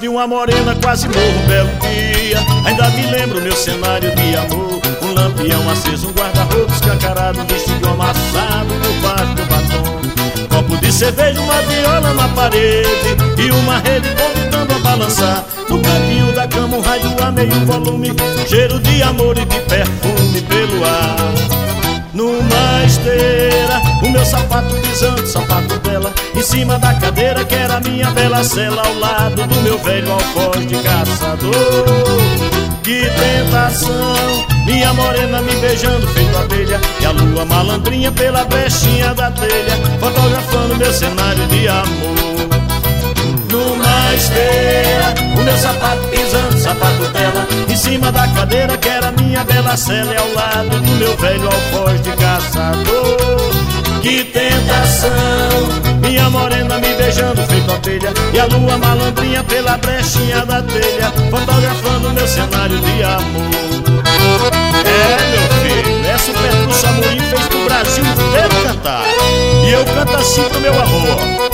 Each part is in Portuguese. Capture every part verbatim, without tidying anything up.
de uma morena, quase morro um belo dia. Ainda me lembro meu cenário de amor, um lampião aceso, um guarda-roupa escancarado, um vestido amassado no baixo do batom, copo de cerveja, uma viola na parede e uma rede convidando a balançar. No cantinho da cama um rádio a meio volume, cheiro de amor e de perfume pelo ar. Numa esteira, o meu sapato pisando, sapato dela em cima da cadeira que era minha bela cela, ao lado do meu velho alfoz de caçador. Que tentação, minha morena me beijando feito abelha, e a lua malandrinha pela brechinha da telha, fotografando meu cenário de amor. Numa esteira, o meu sapato pisando, sapato dela em cima da cadeira que era minha bela cela, e ao lado do meu velho alfoz de caçador. Que tentação, minha morena me beijando feito abelha, e a lua malandrinha pela brechinha da telha, fotografando meu cenário de amor. É, meu filho, essa o Petrúcio Amorim fez pro Brasil inteiro cantar, e eu canto assim pro meu amor.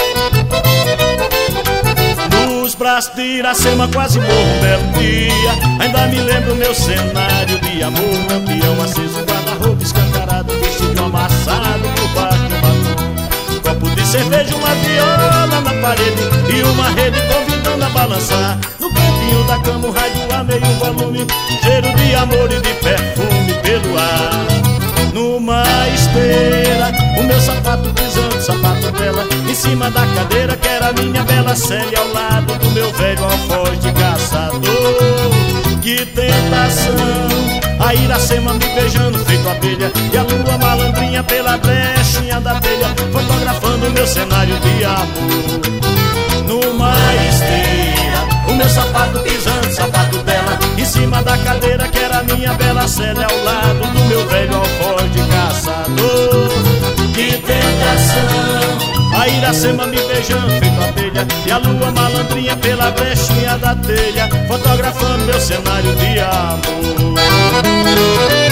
Nos braços de Iracema quase morro um belo dia. Ainda me lembro meu cenário de amor, lampião aceso, guarda-roupa escancarado, vestido amassado por baixo do batom, copo de cerveja, uma viola na parede e uma rede convidando a balançar. No cantinho da cama um rádio a meio volume, cheiro de amor e de perfume pelo ar. Numa esteira, o meu sapato pisando, sapato dela em cima da cadeira que era minha bela cela, ao lado do meu velho alfoz de caçador. Que tentação, a Iracema me beijando feito abelha, e a lua malandrinha pela brechinha da telha, fotografando meu cenário de amor. Numa esteira, o meu sapato pisando, sapato dela em cima da cadeira que era minha bela cela, ao lado do meu velho alfoz de caçador. Que tentação, a Iracema me beijando feito abelha, e a lua malandrinha pela brechinha da telha, fotografando meu cenário de amor.